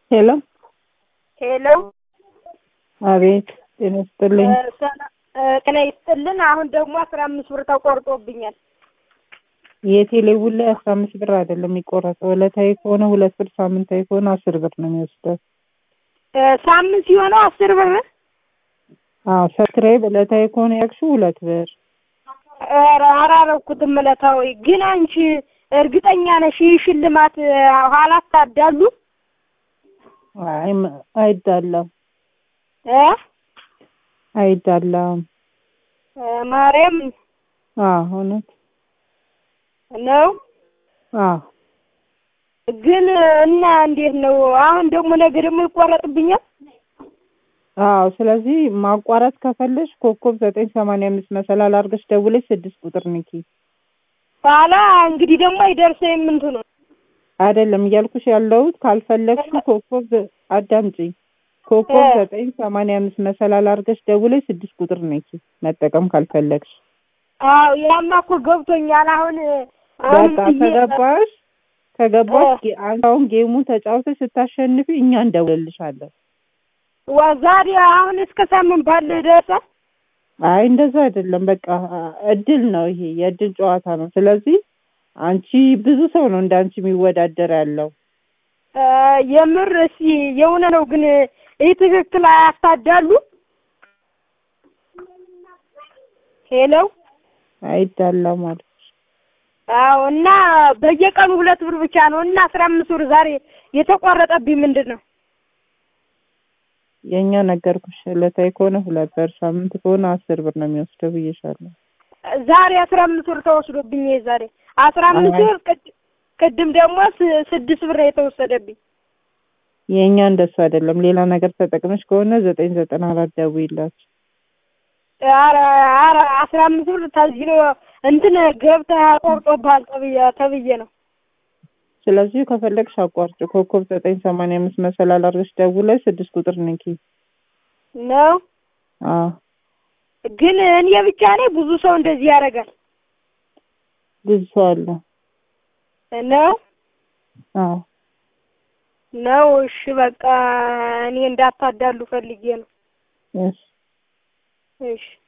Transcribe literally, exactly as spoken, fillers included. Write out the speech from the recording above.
ሄሎ ሄሎ አቤት ጤና ይስጥልኝ። ጤና ይስጥልን። አሁን ደግሞ አስራ አምስት ብር ተቆርጦብኛል። የቴሌው ላይ አስራ አምስት ብር አይደለም የሚቆረጠው። ዕለታዊ ከሆነ ሁለት ብር፣ ሳምንታዊ ከሆነ አስር ብር ነው የሚወስደው። ሳምንት ሲሆነው አስር ብር። አዎ ሰብስክራይብ ዕለታዊ ከሆነ ያክሽው ሁለት ብር። ኧረ አላረኩትም ዕለታዊ። ግን አንቺ እርግጠኛ ነሽ ይህ ሽልማት ኋላ ታዳሉ? አይ አይዳላም እ አይዳላም ማርያም አዎ እውነት ነው። አዎ ግን እና እንዴት ነው አሁን ደግሞ ነገ ደግሞ ይቆረጥብኛል? አዎ ስለዚህ ማቋረጥ ከፈለሽ ኮከብ ዘጠኝ ሰማንያ አምስት መሰላል አድርገሽ ደውለሽ ስድስት ቁጥር ንኪ። ኋላ እንግዲህ ደግሞ አይደርሰኝም እንትኑ አይደለም እያልኩሽ ያለሁት ካልፈለግሽ ኮከብ አዳምጪ። ኮከብ ዘጠኝ ሰማንያ አምስት መሰላል አድርገሽ ደውለሽ ስድስት ቁጥር ንኪ መጠቀም ካልፈለግሽ። አዎ ያማ እኮ ገብቶኛል። አሁን በቃ ከገባሽ ከገባሽ አሁን ጌሙን ተጫውተሽ ስታሸንፊ እኛ እንደውልልሻለን። ወዛሬ አሁን እስከ ሳምንት ባለ ደርሳ አይ እንደዛ አይደለም። በቃ እድል ነው ይሄ የእድል ጨዋታ ነው። ስለዚህ አንቺ ብዙ ሰው ነው እንዳንቺ የሚወዳደር ያለው። የምር እሺ የሆነ ነው ግን ይሄ ትክክል አያታዳሉ? ሄሎ አይዳላም ማለት አዎ። እና በየቀኑ ሁለት ብር ብቻ ነው እና አስራ አምስት ብር ዛሬ የተቆረጠብኝ ምንድን ነው? የኛ ነገርኩሽ። ዕለታዊ ከሆነ ሁለት ብር፣ ሳምንት ከሆነ አስር ብር ነው የሚወስደው ብዬሻለሁ። ዛሬ አስራ አምስት ብር ተወስዶብኝ ዛሬ አስራ አምስት ብር ቅድም ደግሞ ስድስት ብር የተወሰደብኝ። የኛ እንደሱ አይደለም። ሌላ ነገር ተጠቅመሽ ከሆነ ዘጠኝ ዘጠና አራት ደውይላችሁ። ኧረ ኧረ አስራ አምስት ብር ታዝሎ እንትን ገብተህ ቆርጦብሃል ተብዬ ተብዬ ነው። ስለዚህ ከፈለግሽ አቋርጭ። ኮከብ ዘጠኝ ሰማንያ አምስት መሰላል አድርገሽ ደውለሽ ስድስት ቁጥር ንኪ ነው። አዎ ግን እኔ ብቻ ነኝ ብዙ ሰው እንደዚህ ያደርጋል? ብዙ ሰው አለ ነው። አዎ ነው። እሺ በቃ እኔ እንዳታዳሉ ፈልጌ ነው። እሺ እሺ